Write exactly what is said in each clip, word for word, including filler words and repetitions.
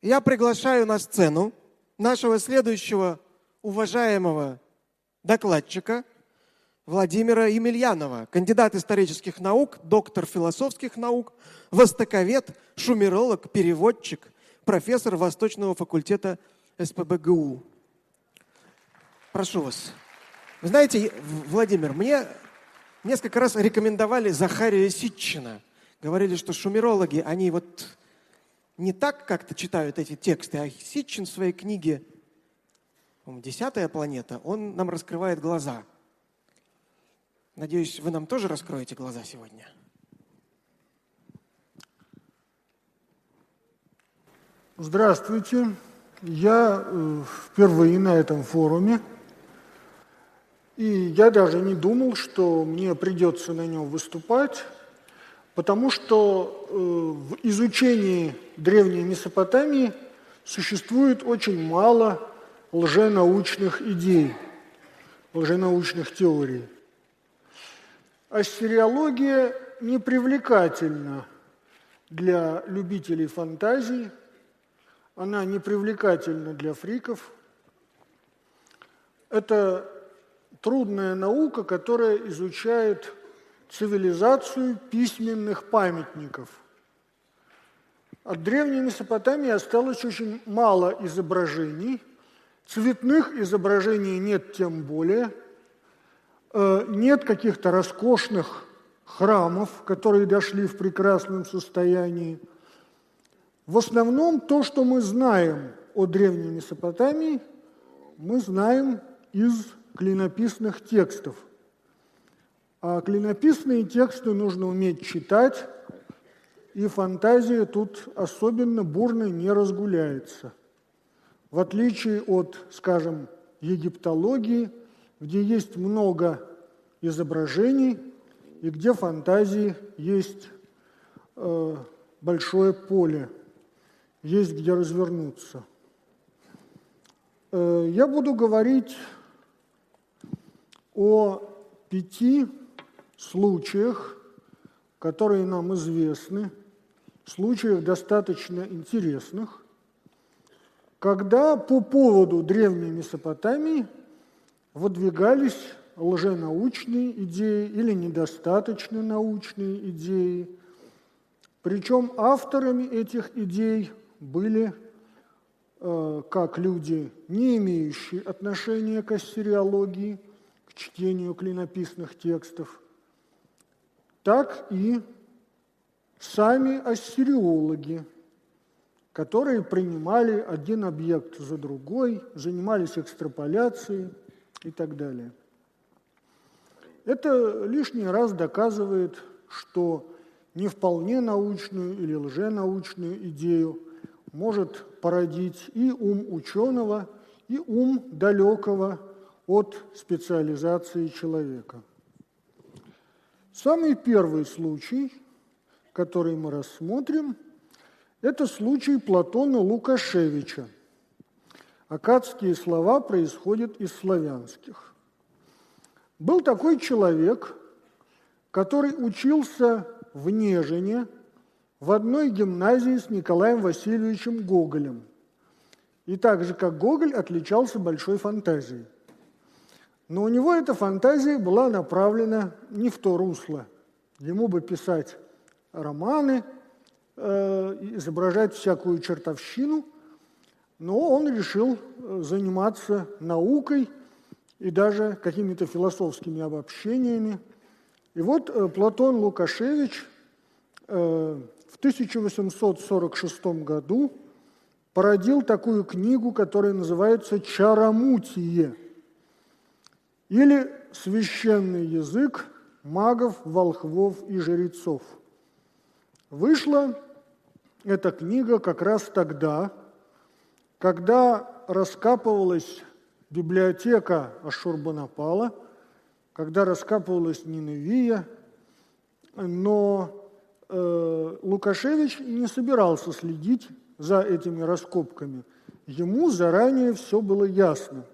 Я приглашаю на сцену нашего следующего уважаемого докладчика Владимира Емельянова, кандидат исторических наук, доктор философских наук, востоковед, шумеролог, переводчик, профессор Восточного факультета эс пэ бэ гэ у. Прошу вас. Вы знаете, Владимир, мне несколько раз рекомендовали Захария Ситчина. Говорили, что шумерологи, они вот не так как-то читают эти тексты, а Ситчин в своей книге «Десятая планета», он нам раскрывает глаза. Надеюсь, вы нам тоже раскроете глаза сегодня. Здравствуйте. Я впервые на этом форуме. И я даже не думал, что мне придется на нем выступать, потому что в изучении древней Месопотамии существует очень мало лженаучных идей, лженаучных теорий. Ассириология непривлекательна для любителей фантазий, она непривлекательна для фриков. Это трудная наука, которая изучает цивилизацию письменных памятников. От древней Месопотамии осталось очень мало изображений, цветных изображений нет тем более. Нет каких-то роскошных храмов, которые дошли в прекрасном состоянии. В основном то, что мы знаем о древней Месопотамии, мы знаем из клинописных текстов. А клинописные тексты нужно уметь читать, и фантазия тут особенно бурно не разгуляется. В отличие от, скажем, египтологии, где есть много изображений и где фантазии есть э, большое поле, есть где развернуться. Э, я буду говорить о пяти случаях, которые нам известны, случаях достаточно интересных, когда по поводу древней Месопотамии выдвигались лженаучные идеи или недостаточно научные идеи. Причем авторами этих идей были э, как люди, не имеющие отношения к ассириологии, к чтению клинописных текстов, так и сами ассириологи, которые принимали один объект за другой, занимались экстраполяцией и так далее. Это лишний раз доказывает, что не вполне научную или лженаучную идею может породить и ум ученого, и ум далекого от специализации человека. Самый первый случай, который мы рассмотрим, это случай Платона Лукашевича. Аккадские слова происходят из славянских. Был такой человек, который учился в Нежине в одной гимназии с Николаем Васильевичем Гоголем. И так же, как Гоголь, отличался большой фантазией. Но у него эта фантазия была направлена не в то русло. Ему бы писать романы, э, изображать всякую чертовщину, но он решил заниматься наукой и даже какими-то философскими обобщениями. И вот э, Платон Лукашевич э, в тысяча восемьсот сорок шестом году породил такую книгу, которая называется «Чарамутие», или «Священный язык магов, волхвов и жрецов». Вышла эта книга как раз тогда, когда раскапывалась библиотека Ашурбанапала, когда раскапывалась Ниневия, но э, Лукашевич не собирался следить за этими раскопками. Ему заранее все было ясно.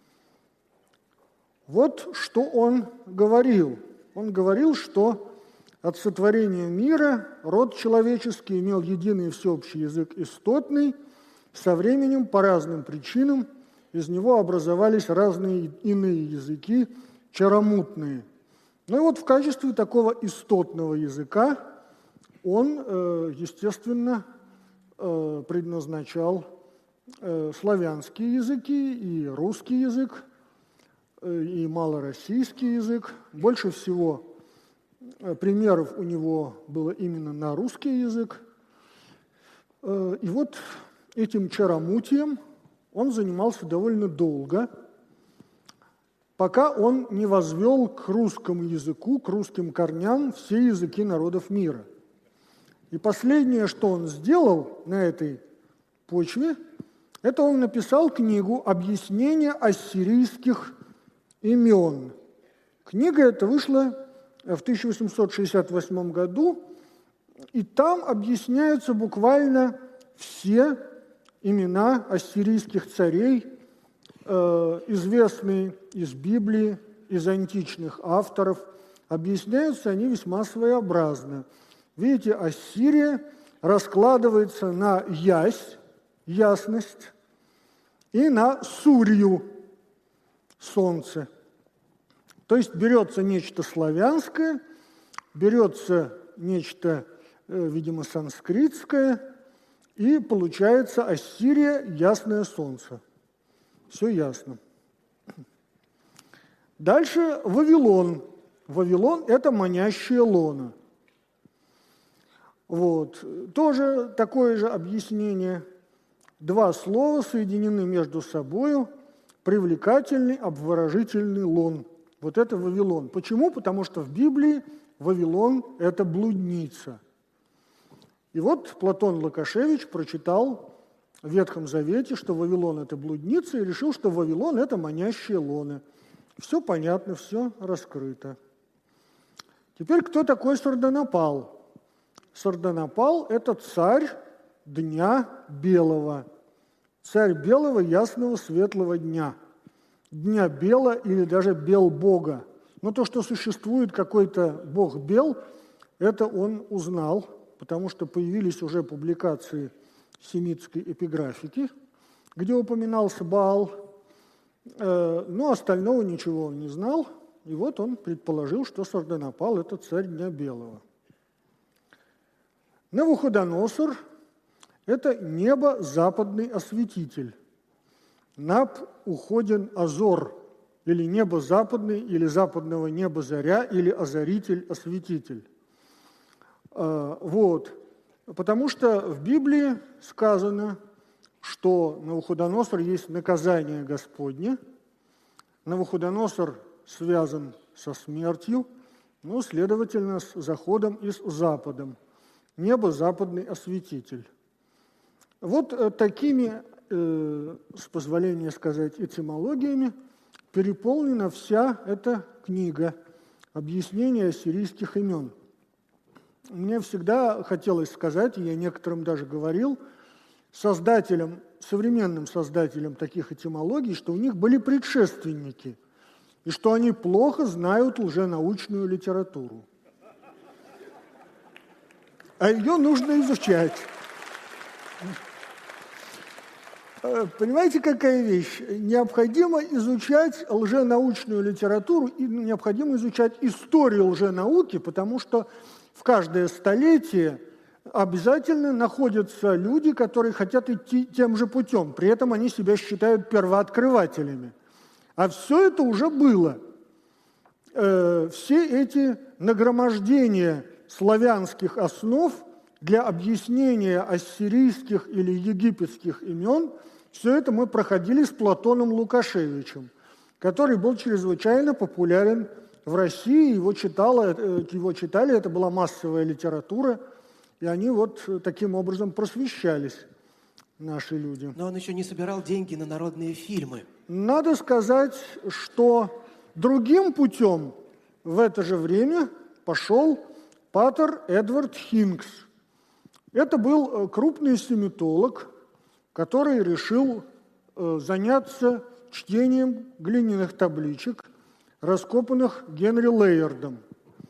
Вот что он говорил. Он говорил, что От сотворения мира род человеческий имел единый всеобщий язык истотный. Со временем, по разным причинам, из него образовались разные иные языки, чаромутные. Ну и вот в качестве такого истотного языка он, естественно, предназначал славянские языки и русский язык, и малороссийский язык. Больше всего примеров у него было именно на русский язык. И вот этим чаромутием он занимался довольно долго, пока он не возвел к русскому языку, к русским корням все языки народов мира. И последнее, что он сделал на этой почве, это он написал книгу «Объяснение ассирийских имен». Книга эта вышла в тысяча восемьсот шестьдесят восьмом году, и там объясняются буквально все имена ассирийских царей, э, известные из Библии, из античных авторов. Объясняются они весьма своеобразно. Видите, Ассирия раскладывается на ясь, ясность, и на сурью, солнце. То есть берется нечто славянское, берется нечто, видимо, санскритское, и получается Ассирия, ясное солнце. Все ясно. Дальше Вавилон. Вавилон – это манящее лоно. Вот. Тоже такое же объяснение. Два слова соединены между собою, привлекательный, обворожительный лон. Вот это Вавилон. Почему? Потому что в Библии Вавилон – это блудница. И вот Платон Лукашевич прочитал в Ветхом Завете, что Вавилон – это блудница, и решил, что Вавилон – это манящее лоно. Все понятно, все раскрыто. Теперь кто такой Сарданапал? Сарданапал – это царь Дня Белого. Царь белого, ясного, светлого дня. Дня Бела или даже Бел-бога. Но то, что существует какой-то бог Бел, это он узнал, потому что появились уже публикации семитской эпиграфики, где упоминался Баал, но остального ничего он не знал, и вот он предположил, что Сарданапал – это царь Дня Белого. Навуходоносор – это небо-западный осветитель. Наб уходен Азор, или небо западный, или западного неба заря, или озаритель-осветитель. Вот. Потому что в Библии сказано, что Навуходоносор есть наказание Господне. Навуходоносор связан со смертью, но, следовательно, с заходом и с западом. Небо западный осветитель. Вот такими, э, с позволения сказать, этимологиями переполнена вся эта книга «Объяснение ассирийских имен». Мне всегда хотелось сказать, и я некоторым даже говорил, создателям, современным создателям таких этимологий, что у них были предшественники, и что они плохо знают лженаучную литературу. А ее нужно изучать. Понимаете, какая вещь? Необходимо изучать лженаучную литературу, и необходимо изучать историю лженауки, потому что в каждое столетие обязательно находятся люди, которые хотят идти тем же путем. При этом они себя считают первооткрывателями. А все это уже было. Все эти нагромождения славянских основ для объяснения ассирийских или египетских имен, все это мы проходили с Платоном Лукашевичем, который был чрезвычайно популярен в России, его, читало, его читали, это была массовая литература, и они вот таким образом просвещались, наши люди. Но он еще не собирал деньги на народные фильмы. Надо сказать, что другим путем в это же время пошел патер Эдвард Хинкс. Это был крупный семитолог, который решил заняться чтением глиняных табличек, раскопанных Генри Лейердом.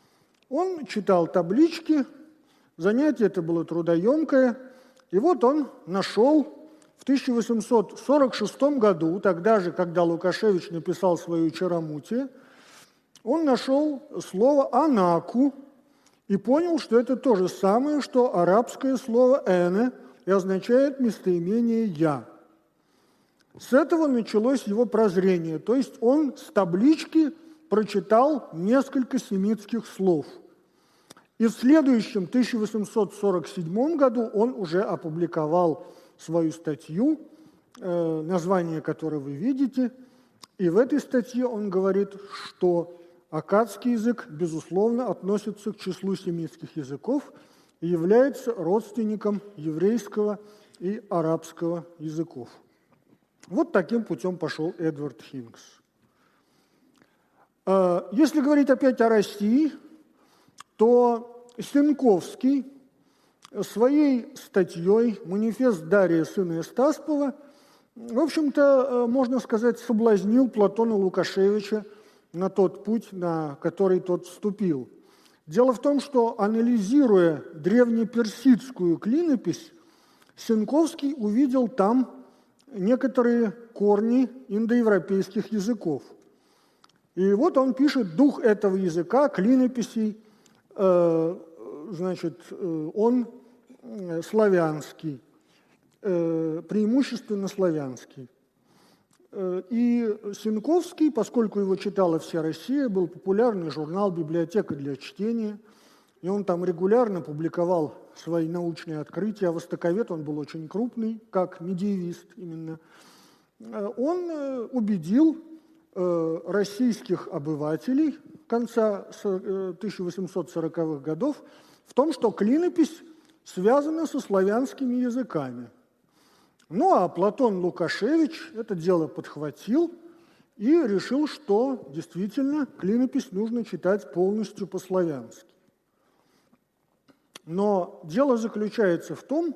Он читал таблички, занятие это было трудоемкое, и вот он нашел в тысяча восемьсот сорок шестом году, тогда же, когда Лукашевич написал свое «Чарамутие», он нашел слово «анаку» и понял, что это то же самое, что арабское слово «эне», и означает местоимение «я». С этого началось его прозрение, то есть он с таблички прочитал несколько семитских слов. И в следующем, тысяча восемьсот сорок седьмом году, он уже опубликовал свою статью, э, название которой вы видите, и в этой статье он говорит, что аккадский язык, безусловно, относится к числу семитских языков и является родственником еврейского и арабского языков. Вот таким путем пошел Эдвард Хинкс. Если говорить опять о России, то Сенковский своей статьей «Манифест Дария, сына Эстаспова», в общем-то, можно сказать, соблазнил Платона Лукашевича на тот путь, на который тот вступил. Дело в том, что, анализируя древнеперсидскую клинопись, Сенковский увидел там некоторые корни индоевропейских языков. И вот он пишет: дух этого языка, клинописей, э, значит, э, он славянский, э, преимущественно славянский. И Сенковский, поскольку его читала вся Россия, был популярный журнал «Библиотека для чтения», и он там регулярно публиковал свои научные открытия. А востоковед он был очень крупный, как медиевист именно. Он убедил российских обывателей конца тысяча восемьсот сороковых годов в том, что клинопись связана со славянскими языками. Ну а Платон Лукашевич это дело подхватил и решил, что действительно клинопись нужно читать полностью по-славянски. Но дело заключается в том,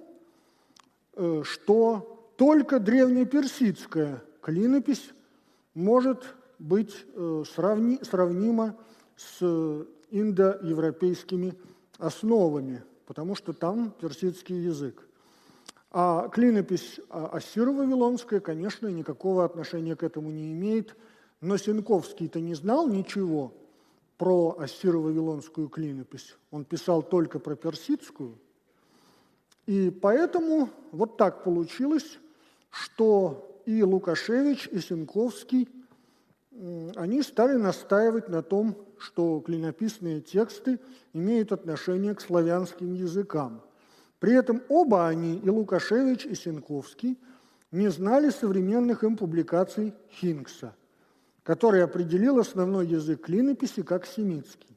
что только древнеперсидская клинопись может быть сравни, сравнима с индоевропейскими основами, потому что там персидский язык. А клинопись ассиро-вавилонская, конечно, никакого отношения к этому не имеет, но Сенковский-то не знал ничего про ассиро-вавилонскую клинопись, он писал только про персидскую, и поэтому вот так получилось, что и Лукашевич, и Сенковский, они стали настаивать на том, что клинописные тексты имеют отношение к славянским языкам. При этом оба они, и Лукашевич, и Сенковский, не знали современных им публикаций Хинкса, который определил основной язык клинописи как семитский.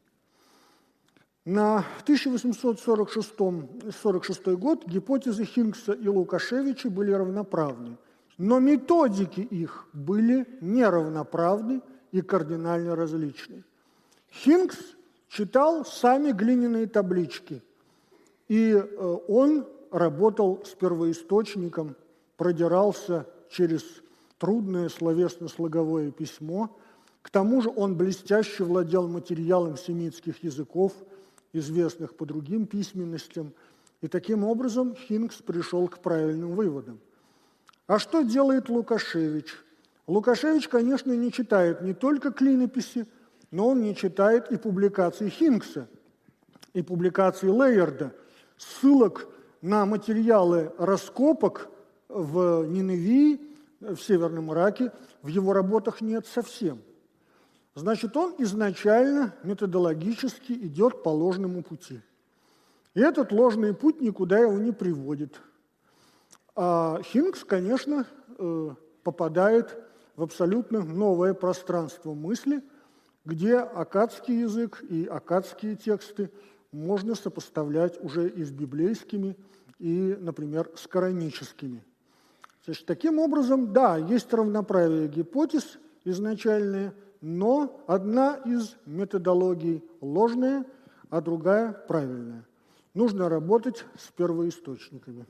На тысяча восемьсот сорок шестой год гипотезы Хинкса и Лукашевича были равноправны, но методики их были неравноправны и кардинально различны. Хинкс читал сами глиняные таблички, и он работал с первоисточником, продирался через трудное словесно-слоговое письмо. К тому же он блестяще владел материалом семитских языков, известных по другим письменностям. И таким образом Хинкс пришел к правильным выводам. А что делает Лукашевич? Лукашевич, конечно, не читает не только клинописи, но он не читает и публикации Хинкса, и публикации Лейерда, ссылок на материалы раскопок в Ниневии, в Северном Ираке, в его работах нет совсем. Значит, он изначально методологически идет по ложному пути. И этот ложный путь никуда его не приводит. А Хинкс, конечно, попадает в абсолютно новое пространство мысли, где аккадский язык и аккадские тексты можно сопоставлять уже и с библейскими, и, например, с кораническими. Значит, таким образом, да, есть равноправие гипотез изначальные, но одна из методологий ложная, а другая правильная. Нужно работать с первоисточниками.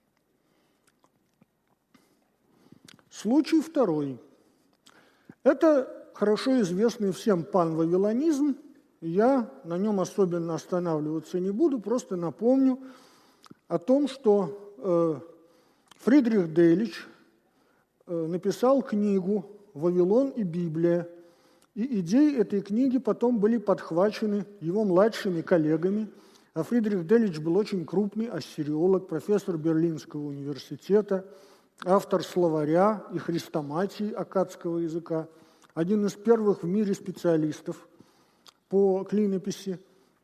Случай второй. Это хорошо известный всем панвавилонизм, я на нем особенно останавливаться не буду, просто напомню о том, что э, Фридрих Дейлич э, написал книгу «Вавилон и Библия», и идеи этой книги потом были подхвачены его младшими коллегами. А Фридрих Дейлич был очень крупный ассириолог, профессор Берлинского университета, автор словаря и хрестоматии аккадского языка, один из первых в мире специалистов по клинописи.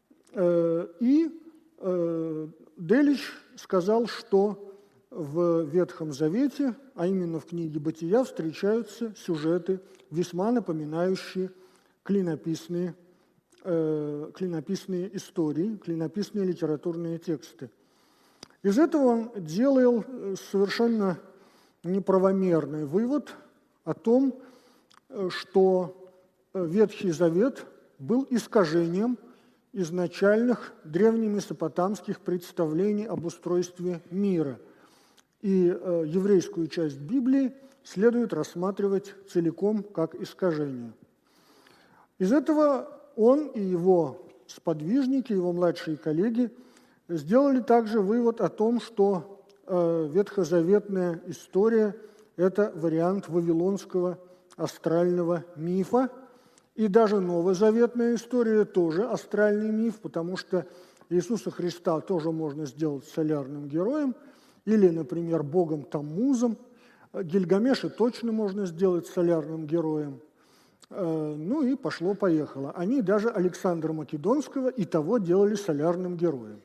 И Дейлич сказал, что в Ветхом Завете, а именно в книге «Бытия», встречаются сюжеты, весьма напоминающие клинописные, э, клинописные истории, клинописные литературные тексты. Из этого он делал совершенно неправомерный вывод о том, что Ветхий Завет был искажением изначальных древнемесопотамских представлений об устройстве мира. И э, еврейскую часть Библии следует рассматривать целиком как искажение. Из этого он и его сподвижники, его младшие коллеги сделали также вывод о том, что э, ветхозаветная история – это вариант вавилонского астрального мифа, и даже новозаветная история тоже астральный миф, потому что Иисуса Христа тоже можно сделать солярным героем, или, например, богом Таммузом. Гильгамеша точно можно сделать солярным героем. Ну и пошло-поехало. Они даже Александра Македонского и того делали солярным героем.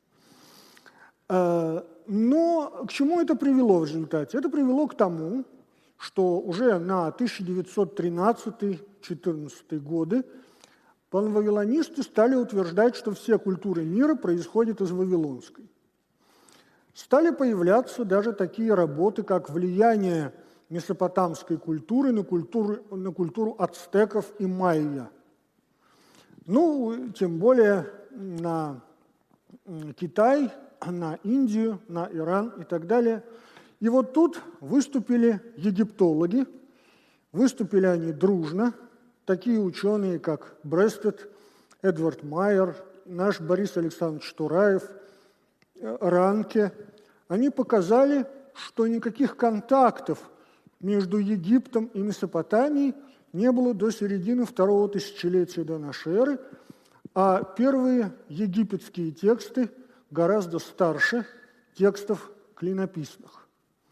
Но к чему это привело в результате? Это привело к тому, что уже на тысяча девятьсот тринадцатый — тысяча девятьсот четырнадцатый годы панвавилонисты стали утверждать, что все культуры мира происходят из вавилонской. Стали появляться даже такие работы, как «Влияние месопотамской культуры на культуру, на культуру ацтеков и майя». Ну, тем более на Китай, на Индию, на Иран и так далее. И вот тут выступили египтологи, выступили они дружно, такие ученые, как Брестед, Эдвард Майер, наш Борис Александрович Тураев, Ранке. Они показали, что никаких контактов между Египтом и Месопотамией не было до середины второго тысячелетия до нашей эры, а первые египетские тексты гораздо старше текстов клинописных.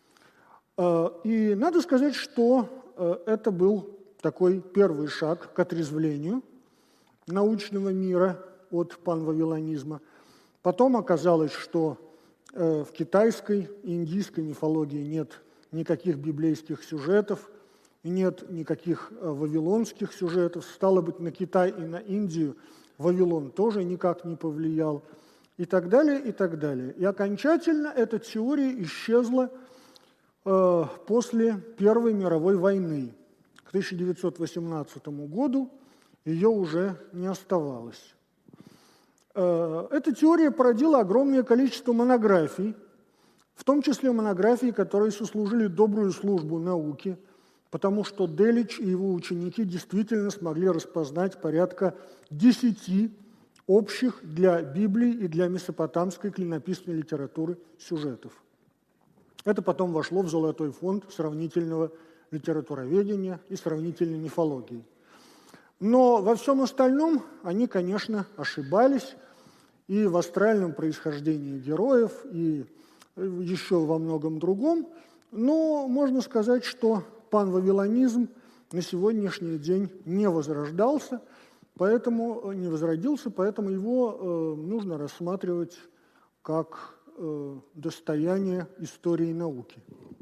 И надо сказать, что это был такой первый шаг к отрезвлению научного мира от панвавилонизма. Потом оказалось, что в китайской и индийской мифологии нет никаких библейских сюжетов, нет никаких вавилонских сюжетов. Стало быть, на Китай и на Индию Вавилон тоже никак не повлиял. И так далее, и так далее. И окончательно эта теория исчезла э, после Первой мировой войны. К тысяча девятьсот восемнадцатому году ее уже не оставалось. Э, эта теория породила огромное количество монографий, в том числе монографий, которые сослужили добрую службу науке, потому что Дейлич и его ученики действительно смогли распознать порядка десяти общих для Библии и для месопотамской клинописной литературы сюжетов. Это потом вошло в золотой фонд сравнительного литературоведения и сравнительной мифологии. Но во всем остальном они, конечно, ошибались и в астральном происхождении героев, и еще во многом другом. Но можно сказать, что панвавилонизм на сегодняшний день не возрождался, поэтому не возродился, поэтому его э, нужно рассматривать как э, достояние истории науки.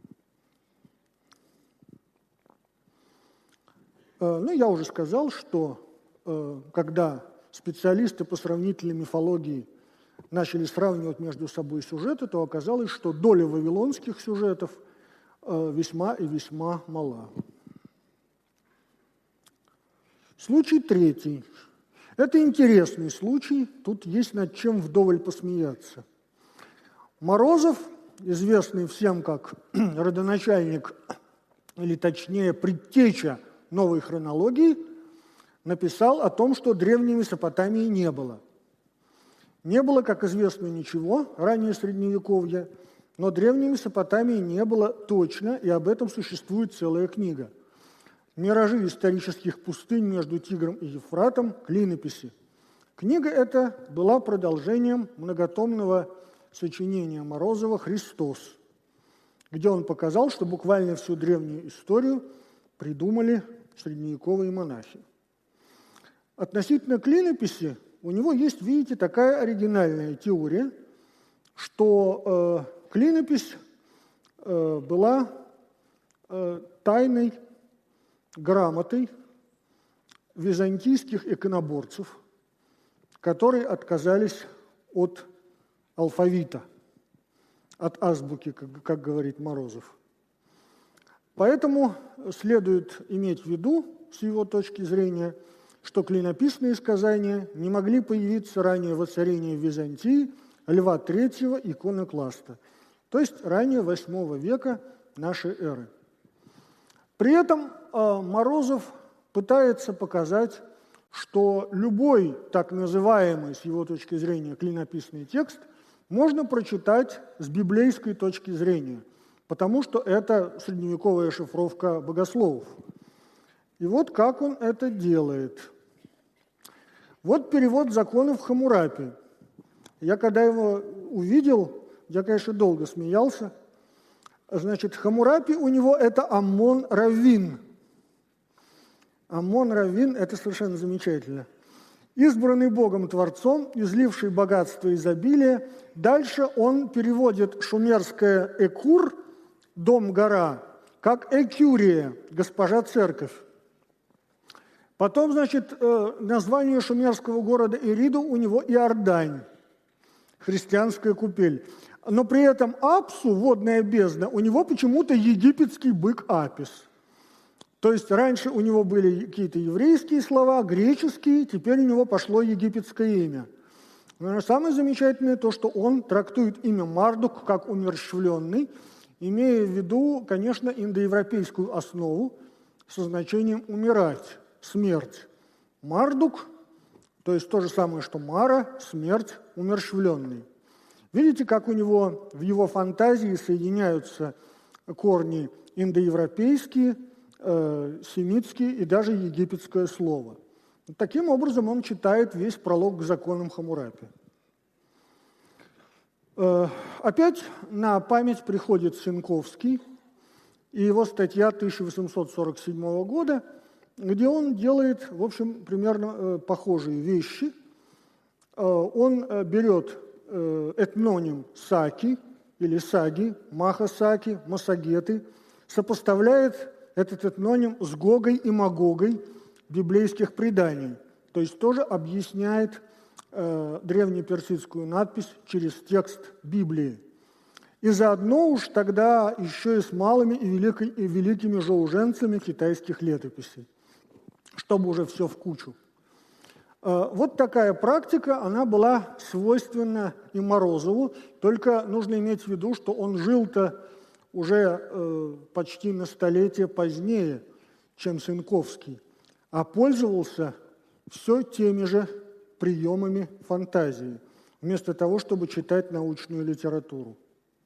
Э, ну, я уже сказал, что э, когда специалисты по сравнительной мифологии начали сравнивать между собой сюжеты, то оказалось, что доля вавилонских сюжетов э, весьма и весьма мала. Случай третий. Это интересный случай, тут есть над чем вдоволь посмеяться. Морозов, известный всем как родоначальник, или точнее предтеча новой хронологии, написал о том, что древней Месопотамии не было. Не было, как известно, ничего ранее Средневековья, но древней Месопотамии не было точно, и об этом существует целая книга. «Миражи исторических пустынь между Тигром и Ефратом. Клинописи». Книга эта была продолжением многотомного сочинения Морозова «Христос», где он показал, что буквально всю древнюю историю придумали средневековые монахи. Относительно клинописи у него есть, видите, такая оригинальная теория, что э, клинопись э, была э, тайной грамотой византийских иконоборцев, которые отказались от алфавита, от азбуки, как, как говорит Морозов. Поэтому следует иметь в виду, с его точки зрения, что клинописные сказания не могли появиться ранее воцарения в Византии Льва Третьего иконокласта, то есть ранее восьмого века нашей эры. При этом э, Морозов пытается показать, что любой так называемый, с его точки зрения, клинописный текст можно прочитать с библейской точки зрения, потому что это средневековая шифровка богословов. И вот как он это делает. Вот перевод законов Хаммурапи. Я когда его увидел, я, конечно, долго смеялся. Значит, Хаммурапи у него это Аммон Раввин. Аммон Раввин – это совершенно замечательно. Избранный Богом Творцом, изливший богатство и изобилие. Дальше он переводит шумерское «экур» – дом-гора, как «экюрия» – госпожа церковь. Потом, значит, название шумерского города Ириду у него Иордань, христианская купель. Но при этом Апсу, водная бездна, у него почему-то египетский бык Апис. То есть раньше у него были какие-то еврейские слова, греческие, теперь у него пошло египетское имя. Но самое замечательное то, что он трактует имя Мардук как умерщвленный, имея в виду, конечно, индоевропейскую основу со значением «умирать», «смерть». Мардук, то есть то же самое, что Мара, смерть, умерщвленный. Видите, как у него в его фантазии соединяются корни индоевропейские, э, семитские и даже египетское слово. Таким образом он читает весь пролог к законам Хаммурапи. Э, опять на память приходит Сенковский и его статья тысяча восемьсот сорок седьмого года, где он делает, в общем, примерно э, похожие вещи. Э, он э, берет э, этноним Саки или Саги, Маха-Саки, Массагеты, сопоставляет этот этноним с Гогой и Магогой библейских преданий, то есть тоже объясняет э, древнеперсидскую надпись через текст Библии. И заодно уж тогда еще и с малыми и, великой, и великими жоуженцами китайских летописей, чтобы уже все в кучу. Э, вот такая практика, она была свойственна и Морозову, только нужно иметь в виду, что он жил-то уже э, почти на столетие позднее, чем Сенковский, а пользовался все теми же приемами фантазии, вместо того, чтобы читать научную литературу.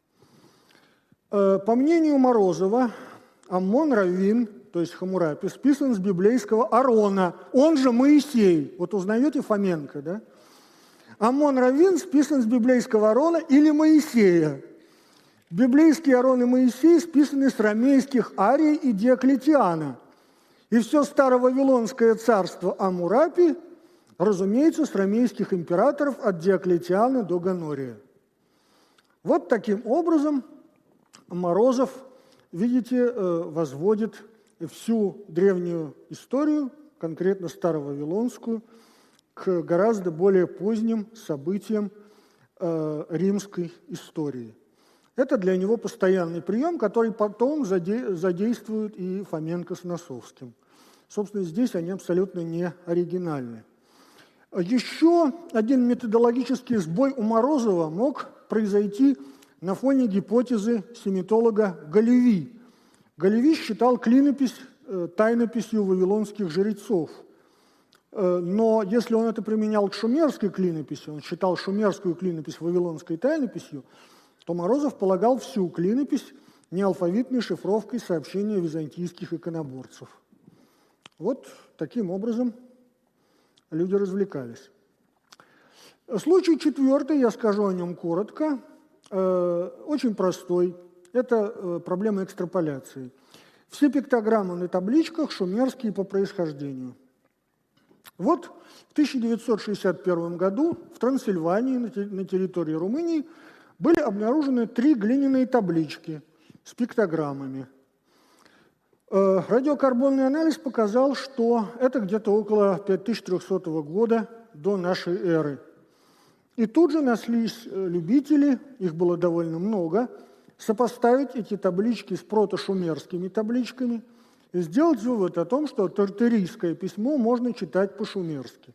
Э, по мнению Морозова, Аммон Раввин, то есть Хаммурапи, списан с библейского Аарона, он же Моисей. Вот узнаете Фоменко, да? Аммон Раввин списан с библейского Аарона или Моисея. Библейские Аарон и Моисей списаны с ромейских Ария и Диоклетиана. И все старовавилонское царство Аммурапи, разумеется, с ромейских императоров от Диоклетиана до Гонория. Вот таким образом Морозов, видите, возводит всю древнюю историю, конкретно старовавилонскую, к гораздо более поздним событиям римской истории. Это для него постоянный прием, который потом задействуют и Фоменко с Носовским. Собственно, здесь они абсолютно не оригинальны. Еще один методологический сбой у Морозова мог произойти на фоне гипотезы семитолога Галеви. Галеви считал клинопись тайнописью вавилонских жрецов. Но если он это применял к шумерской клинописи, он считал шумерскую клинопись вавилонской тайнописью, то Морозов полагал всю клинопись неалфавитной шифровкой сообщения византийских иконоборцев. Вот таким образом люди развлекались. Случай четвертый, я скажу о нем коротко, очень простой. Это проблема экстраполяции. Все пиктограммы на табличках шумерские по происхождению. Вот в тысяча девятьсот шестьдесят первом году в Трансильвании, на территории Румынии, были обнаружены три глиняные таблички с пиктограммами. Радиокарбонный анализ показал, что это где-то около тысяча трехсотого года до нашей эры. И тут же нашлись любители, их было довольно много, сопоставить эти таблички с протошумерскими табличками и сделать вывод о том, что тартарийское письмо можно читать по-шумерски.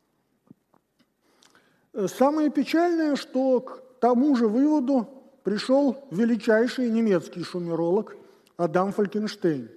Самое печальное, что к тому же выводу пришел величайший немецкий шумеролог Адам Фалькенштейн.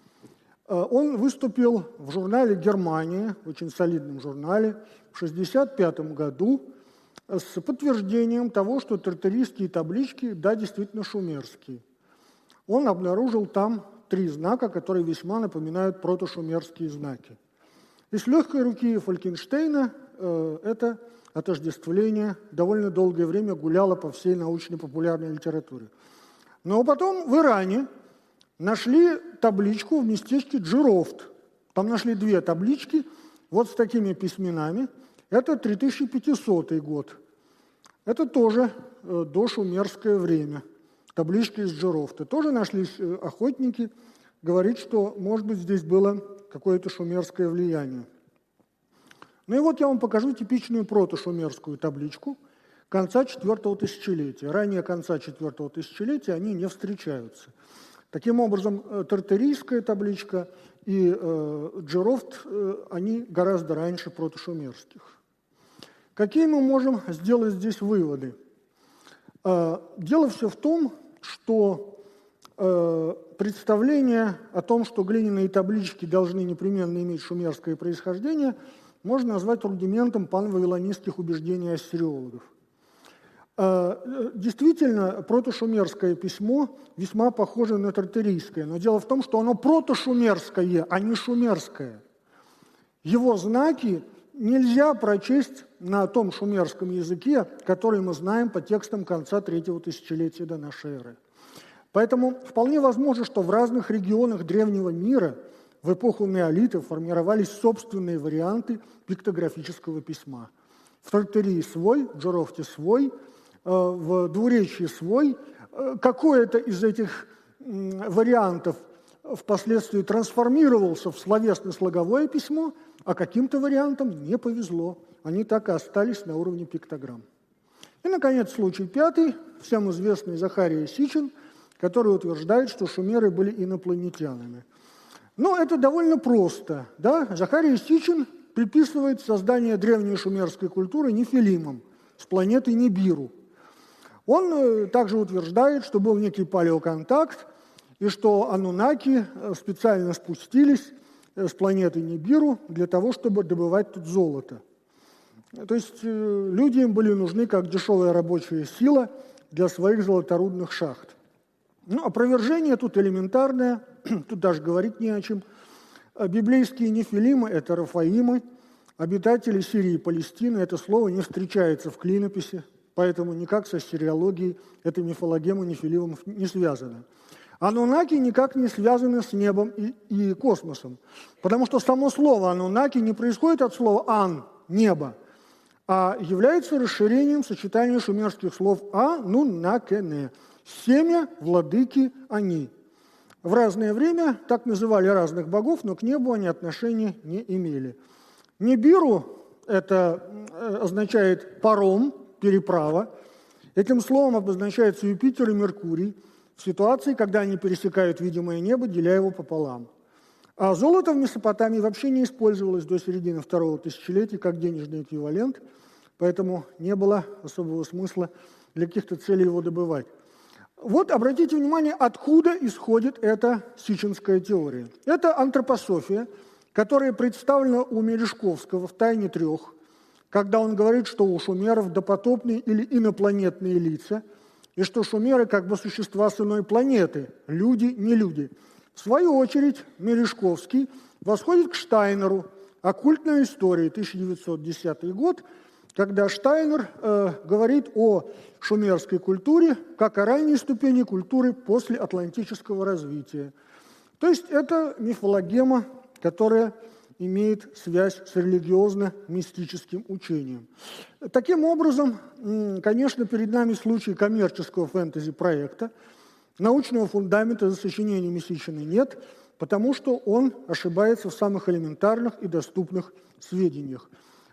Он выступил в журнале «Германия», очень солидном журнале, в шестьдесят пятом году с подтверждением того, что тартарийские таблички, да, действительно шумерские. Он обнаружил там три знака, которые весьма напоминают протошумерские знаки. И с легкой руки Фалькенштейна э, это отождествление довольно долгое время гуляло по всей научно-популярной литературе. Но потом в Иране нашли табличку в местечке Джирофт. Там нашли две таблички вот с такими письменами. Это три тысячи пятисотый год. Это тоже э, дошумерское время. Таблички из Джирофта. Тоже нашлись э, охотники. Говорит, что, может быть, здесь было какое-то шумерское влияние. Ну и вот я вам покажу типичную протошумерскую табличку конца четвертого тысячелетия. Ранее конца четвертого тысячелетия они не встречаются. Таким образом, тартарийская табличка и э, Джирофт, э, они гораздо раньше протошумерских. Какие мы можем сделать здесь выводы? Э, дело все в том, что э, представление о том, что глиняные таблички должны непременно иметь шумерское происхождение, можно назвать рудиментом панвавилонистских убеждений ассириологов. Действительно, протошумерское письмо весьма похоже на тартарийское, но дело в том, что оно протошумерское, а не шумерское. Его знаки нельзя прочесть на том шумерском языке, который мы знаем по текстам конца третьего тысячелетия до нашей эры. Поэтому вполне возможно, что в разных регионах древнего мира в эпоху неолита формировались собственные варианты пиктографического письма. В Тартарии свой, в Джирофте свой, в Двуречье свой. Какой-то из этих вариантов впоследствии трансформировался в словесно-слоговое письмо, а каким-то вариантам не повезло. Они так и остались на уровне пиктограмм. И, наконец, случай пятый, всем известный Захария Сичин, который утверждает, что шумеры были инопланетянами. Но это довольно просто. Да? Захария Сичин приписывает создание древней шумерской культуры нефилимам с планеты Нибиру. Он также утверждает, что был некий палеоконтакт, и что анунаки специально спустились с планеты Нибиру для того, чтобы добывать тут золото. То есть люди им были нужны как дешевая рабочая сила для своих золоторудных шахт. Ну, опровержение тут элементарное, тут даже говорить не о чем. Библейские нефилимы – это рафаимы, обитатели Сирии и Палестины. Это слово не встречается в клинописи, поэтому никак со сириологией эта мифологема нефилимов не связана. Анунаки никак не связаны с небом и, и космосом, потому что само слово анунаки не происходит от слова «ан» – «небо», а является расширением сочетания шумерских слов «анунакене» – «семя владыки они». В разное время так называли разных богов, но к небу они отношения не имели. Нибиру – это означает паром, переправа. Этим словом обозначаются Юпитер и Меркурий в ситуации, когда они пересекают видимое небо, деля его пополам. А золото в Месопотамии вообще не использовалось до середины второго тысячелетия как денежный эквивалент, поэтому не было особого смысла для каких-то целей его добывать. Вот обратите внимание, откуда исходит эта сичинская теория. Это антропософия, которое представлено у Мережковского в «Тайне трех», когда он говорит, что у шумеров допотопные или инопланетные лица, и что шумеры как бы существа с иной планеты, люди, не люди. В свою очередь Мережковский восходит к Штайнеру, «Оккультная история», тысяча девятьсот десятый год, когда Штайнер э, говорит о шумерской культуре как о ранней ступени культуры после атлантического развития. То есть это мифологема, которая имеет связь с религиозно-мистическим учением. Таким образом, конечно, перед нами случай коммерческого фэнтези-проекта. Научного фундамента за сочинениями Сичина нет, потому что он ошибается в самых элементарных и доступных сведениях.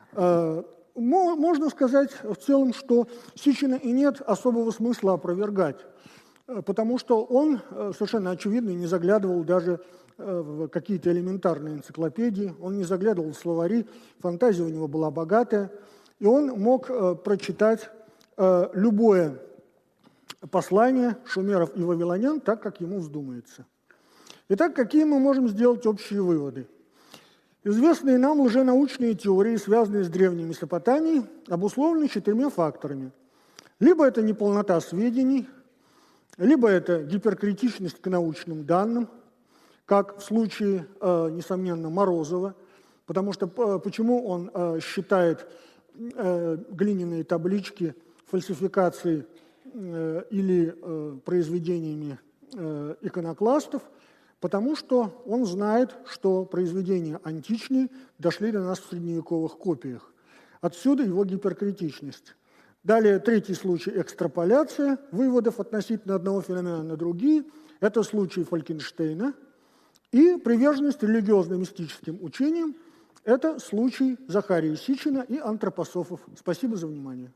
Можно сказать в целом, что Сичина и нет особого смысла опровергать, потому что он совершенно очевидно не заглядывал даже в какие-то элементарные энциклопедии, он не заглядывал в словари, фантазия у него была богатая, и он мог прочитать любое послание шумеров и вавилонян так, как ему вздумается. Итак, какие мы можем сделать общие выводы? Известные нам лженаучные теории, связанные с древней Месопотамией, обусловлены четырьмя факторами. Либо это неполнота сведений, либо это гиперкритичность к научным данным, как в случае, э, несомненно, Морозова, потому что э, почему он э, считает э, глиняные таблички фальсификацией э, или э, произведениями э, иконокластов? Потому что он знает, что произведения античные дошли до нас в средневековых копиях. Отсюда его гиперкритичность. Далее, третий случай – экстраполяция выводов относительно одного феномена на другие. Это случай Фалькенштейна. И приверженность религиозно-мистическим учениям – это случай Захарии Сичина и антропософов. Спасибо за внимание.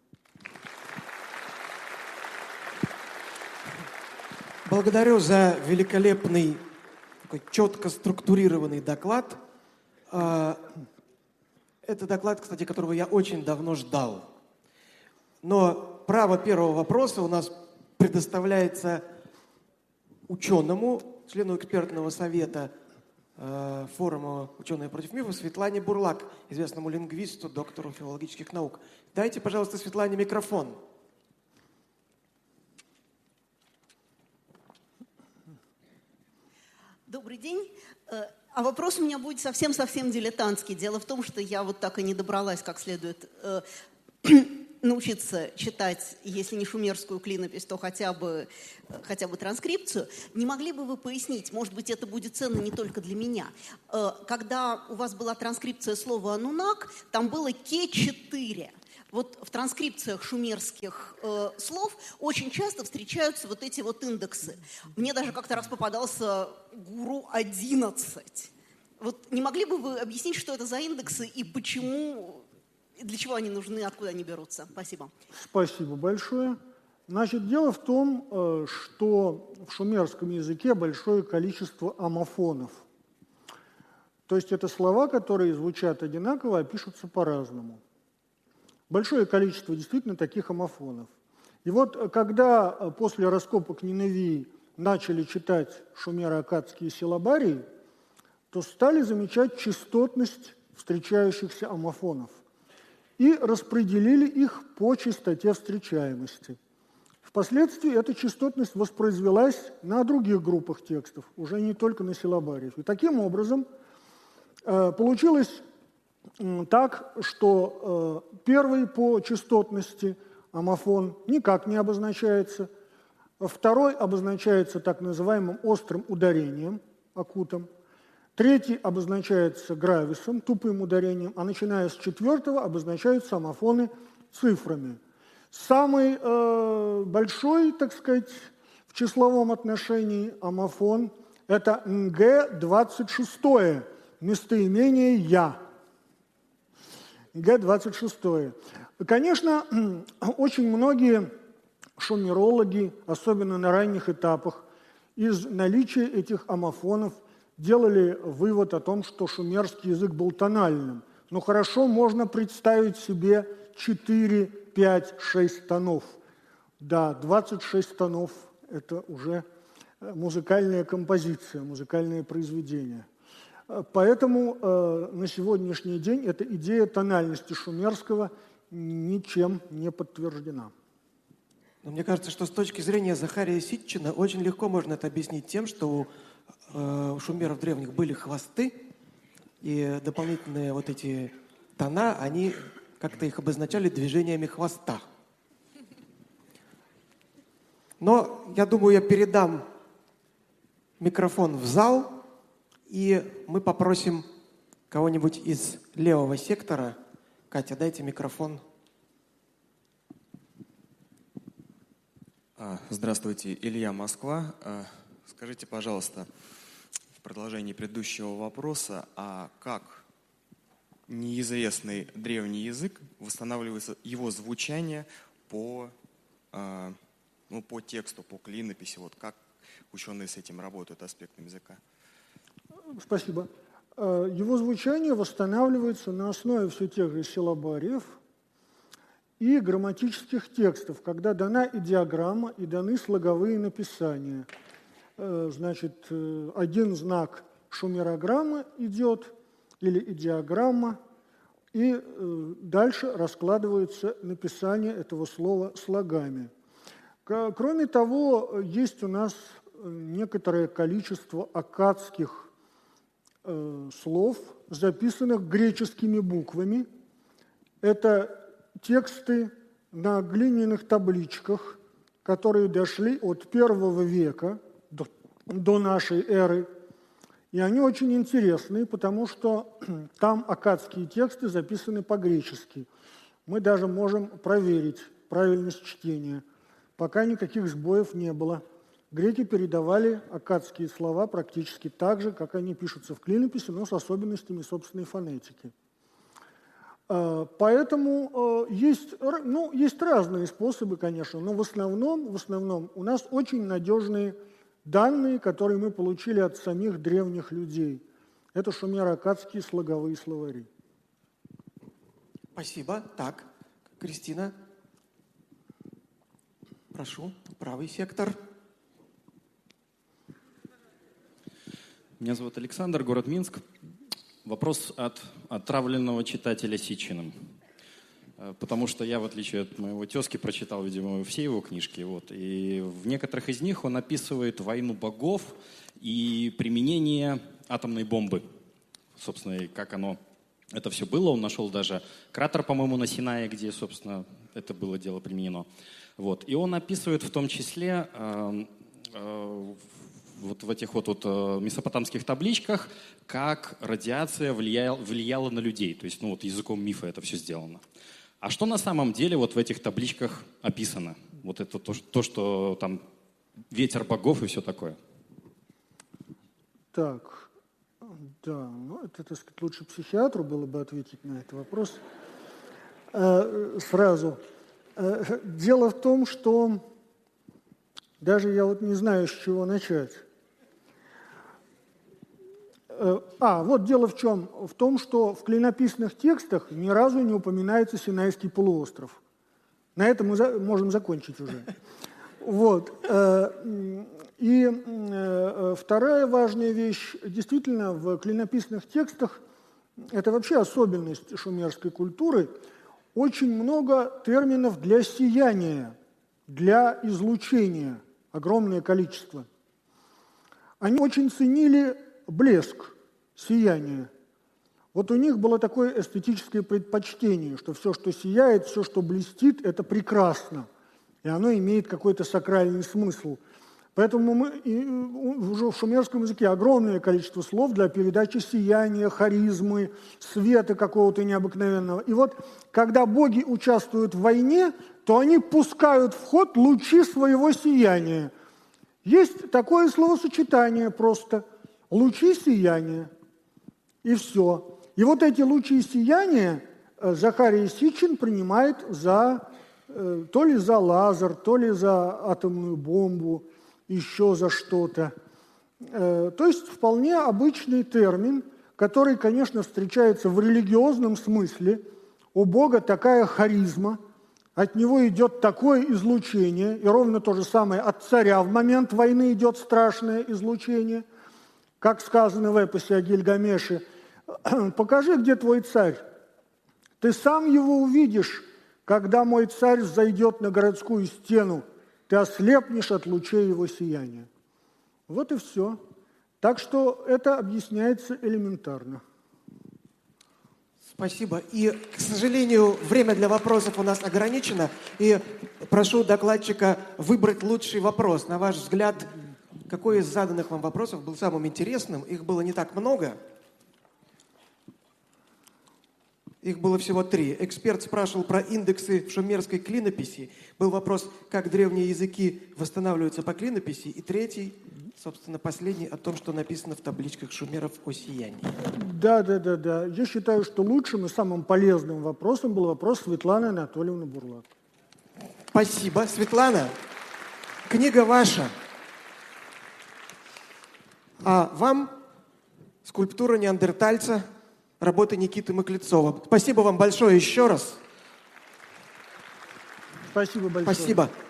Благодарю за великолепный, такой четко структурированный доклад. Это доклад, кстати, которого я очень давно ждал. Но право первого вопроса у нас предоставляется ученому, члену экспертного совета э, форума «Ученые против мифов» Светлане Бурлак, известному лингвисту, доктору филологических наук. Дайте, пожалуйста, Светлане микрофон. Добрый день. А вопрос у меня будет совсем-совсем дилетантский. Дело в том, что я вот так и не добралась как следует э, научиться читать, если не шумерскую клинопись, то хотя бы, хотя бы транскрипцию. Не могли бы вы пояснить, может быть, это будет ценно не только для меня, э, когда у вас была транскрипция слова «анунак», там было Ке четыре. Вот в транскрипциях шумерских э, слов очень часто встречаются вот эти вот индексы. Мне даже как-то раз попадался гуру одиннадцать. Вот не могли бы вы объяснить, что это за индексы и почему, для чего они нужны, откуда они берутся? Спасибо. Спасибо большое. Значит, дело в том, э, что в шумерском языке большое количество омофонов. То есть это слова, которые звучат одинаково, а пишутся по-разному. Большое количество действительно таких омофонов. И вот когда после раскопок Ниневии начали читать шумеро-аккадские силлабарии, то стали замечать частотность встречающихся омофонов и распределили их по частоте встречаемости. Впоследствии эта частотность воспроизвелась на других группах текстов, уже не только на силлабариях. И таким образом получилось так, что э, первый по частотности омофон никак не обозначается, второй обозначается так называемым острым ударением, акутом, третий обозначается грависом, тупым ударением, а начиная с четвертого обозначаются омофоны цифрами. Самый э, большой, так сказать, в числовом отношении омофон – это эн гэ двадцать шесть, местоимение «я». эн гэ двадцать шесть. Конечно, очень многие шумерологи, особенно на ранних этапах, из наличия этих омофонов делали вывод о том, что шумерский язык был тональным. Но хорошо можно представить себе четыре, пять, шесть тонов. Да, двадцать шесть тонов – это уже музыкальная композиция, музыкальное произведение. Поэтому э, на сегодняшний день эта идея тональности шумерского ничем не подтверждена. Но мне кажется, что с точки зрения Захария Ситчина очень легко можно это объяснить тем, что у, э, у шумеров древних были хвосты, и дополнительные вот эти тона, они как-то их обозначали движениями хвоста. Но я думаю, я передам микрофон в зал, и мы попросим кого-нибудь из левого сектора. Катя, дайте микрофон. Здравствуйте, Илья, Москва. Скажите, пожалуйста, в продолжении предыдущего вопроса, а как неизвестный древний язык восстанавливается его звучание по, ну, по тексту, по клинописи? Вот как ученые с этим работают, аспектом языка? Спасибо. Его звучание восстанавливается на основе все тех же силлабариев и грамматических текстов, когда дана идиограмма и даны слоговые написания. Значит, один знак шумерограммы идет, или идиограмма, и дальше раскладывается написание этого слова слогами. Кроме того, есть у нас некоторое количество аккадских слов, записанных греческими буквами. Это тексты на глиняных табличках, которые дошли от первого века до, до нашей эры. И они очень интересные, потому что там аккадские тексты записаны по-гречески. Мы даже можем проверить правильность чтения. Пока никаких сбоев не было. Греки передавали аккадские слова практически так же, как они пишутся в клинописи, но с особенностями собственной фонетики. Поэтому есть, ну, есть разные способы, конечно, но в основном, в основном у нас очень надежные данные, которые мы получили от самих древних людей. Это шумеро-аккадские слоговые словари. Спасибо. Так, Кристина. Прошу, правый сектор. Меня зовут Александр, город Минск. Вопрос от отравленного читателя Ситчиным. Потому что я, в отличие от моего тезки, прочитал, видимо, все его книжки. Вот, и в некоторых из них он описывает войну богов и применение атомной бомбы. Собственно, и как оно, это все было. Он нашел даже кратер, по-моему, на Синае, где, собственно, это было дело применено. Вот. И он описывает в том числе э, э, вот в этих вот, вот месопотамских табличках, как радиация влияла, влияла на людей. То есть, ну вот языком мифа это все сделано. А что на самом деле вот в этих табличках описано? Вот это то, то что там ветер богов и все такое. Так, да, ну это, так сказать, лучше психиатру было бы ответить на этот вопрос. Э, сразу. Э, дело в том, что даже я вот не знаю, с чего начать. А, вот дело в чем? В том, что в клинописных текстах ни разу не упоминается Синайский полуостров. На этом мы за, можем закончить уже. Вот. И вторая важная вещь. Действительно, в клинописных текстах, это вообще особенность шумерской культуры, очень много терминов для сияния, для излучения, огромное количество. Они очень ценили блеск, сияние. Вот у них было такое эстетическое предпочтение, что все, что сияет, все, что блестит, это прекрасно. И оно имеет какой-то сакральный смысл. Поэтому мы, и, уже в шумерском языке огромное количество слов для передачи сияния, харизмы, света какого-то необыкновенного. И вот, когда боги участвуют в войне, то они пускают в ход лучи своего сияния. Есть такое словосочетание просто – лучи сияния, и все. И вот эти лучи сияния Захарий Ситчин принимает за, то ли за лазер, то ли за атомную бомбу, еще за что-то. То есть вполне обычный термин, который, конечно, встречается в религиозном смысле. У Бога такая харизма, от него идет такое излучение, и ровно то же самое от царя в момент войны идет страшное излучение. как сказано в эпосе о Гильгамеше, «Покажи, где твой царь. Ты сам его увидишь, когда мой царь взойдет на городскую стену. Ты ослепнешь от лучей его сияния». Вот и все. Так что это объясняется элементарно. Спасибо. И, к сожалению, время для вопросов у нас ограничено. И прошу докладчика выбрать лучший вопрос. На ваш взгляд, какой из заданных вам вопросов был самым интересным? Их было не так много. Их было всего три. Эксперт спрашивал про индексы в шумерской клинописи. Был вопрос, как древние языки восстанавливаются по клинописи. И третий, собственно, последний, о том, что написано в табличках шумеров о сиянии. Да, да, да, да. Я считаю, что лучшим и самым полезным вопросом был вопрос Светланы Анатольевны Бурлак. Спасибо. Светлана, книга ваша. А вам скульптура неандертальца, работы Никиты Маклецова. Спасибо вам большое еще раз. Спасибо большое. Спасибо.